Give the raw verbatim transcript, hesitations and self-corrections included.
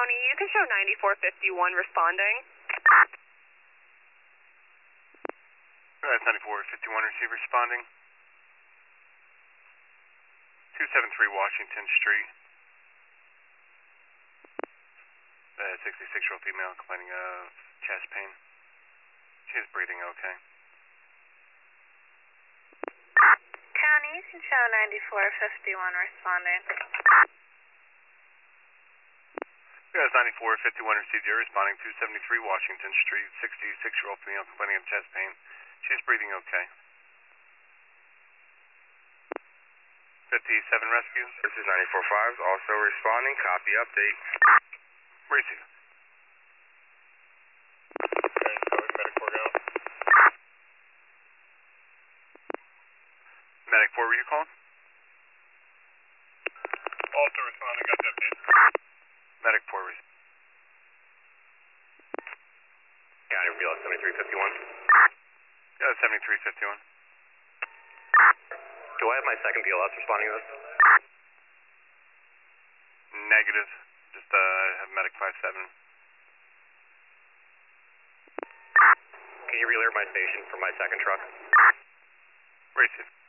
County, you can show ninety-four fifty-one responding. That's ninety-four fifty-one, receive responding. two seventy-three Washington Street. Uh, sixty-six-year-old female complaining of chest pain. She is breathing okay. County, you can show ninety-four fifty-one responding. Yes, ninety-four fifty-one received your responding two seventy-three Washington Street, sixty-six-year-old female complaining of chest pain. She's breathing okay. fifty-seven rescue. This is ninety-four five, also responding, copy update. Receive. Okay, so medic four go. Medic four, were you calling? Also responding, got the update. Medic four, receive. County reload seventy-three fifty-one. Yeah, seventy-three fifty-one. Do I have my second P L S responding to this? Negative. Just uh, have medic five seven. Can you relay my station for my second truck? Receive.